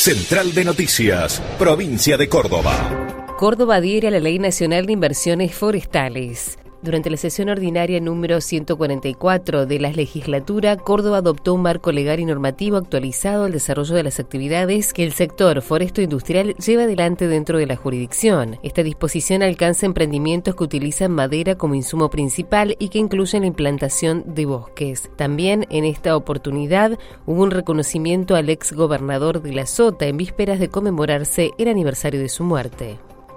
Central de Noticias, Provincia de Córdoba. Córdoba adhiere a la Ley Nacional de Inversiones Forestales. Durante la sesión ordinaria número 144 de la legislatura, Córdoba adoptó un marco legal y normativo actualizado al desarrollo de las actividades que el sector foresto-industrial lleva adelante dentro de la jurisdicción. Esta disposición alcanza emprendimientos que utilizan madera como insumo principal y que incluyen la implantación de bosques. También en esta oportunidad hubo un reconocimiento al ex gobernador de La Sota en vísperas de conmemorarse el aniversario de su muerte.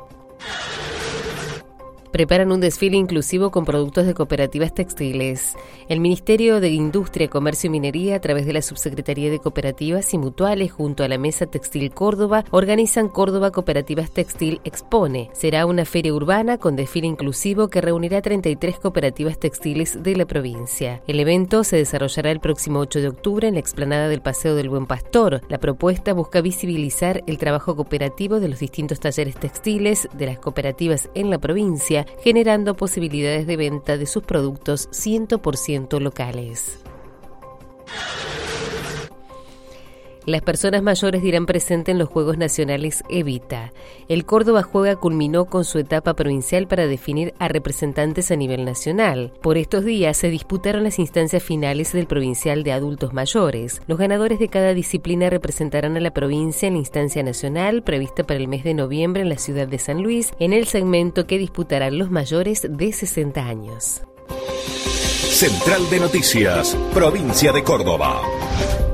Preparan un desfile inclusivo con productos de cooperativas textiles. El Ministerio de Industria, Comercio y Minería, a través de la Subsecretaría de Cooperativas y Mutuales, junto a la Mesa Textil Córdoba, organizan Córdoba Cooperativas Textil Expone. Será una feria urbana con desfile inclusivo que reunirá 33 cooperativas textiles de la provincia. El evento se desarrollará el próximo 8 de octubre en la explanada del Paseo del Buen Pastor. La propuesta busca visibilizar el trabajo cooperativo de los distintos talleres textiles de las cooperativas en la provincia, generando posibilidades de venta de sus productos 100% locales. Las personas mayores dirán presente en los Juegos Nacionales Evita. El Córdoba Juega culminó con su etapa provincial para definir a representantes a nivel nacional. Por estos días se disputaron las instancias finales del Provincial de Adultos Mayores. Los ganadores de cada disciplina representarán a la provincia en la instancia nacional prevista para el mes de noviembre en la ciudad de San Luis, en el segmento que disputarán los mayores de 60 años. Central de Noticias, Provincia de Córdoba.